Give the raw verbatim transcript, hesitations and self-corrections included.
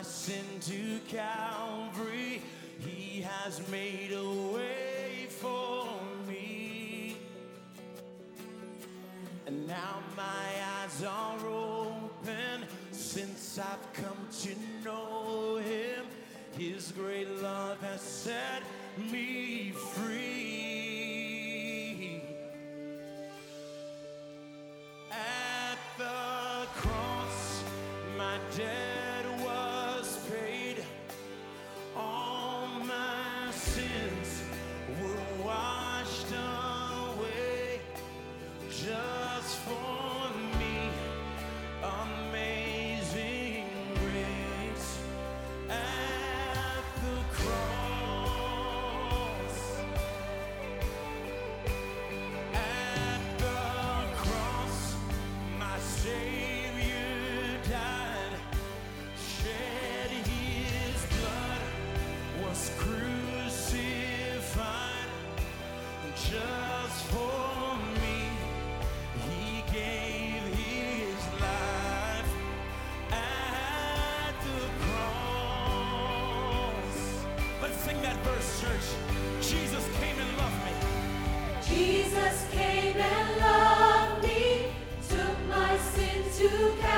sin to Calvary. He has made a way for me. And now my eyes are open since I've come to know him. His great love has set me free. At the cross, my debt was paid. All my sins were washed away just for me. Amazing grace. At the cross, at the cross, my Savior died, shed his blood, was crucified just for me. He gave his life at the cross. Let's sing that verse, church. Jesus came and loved me. Jesus came and loved me, took my sin to Calvary.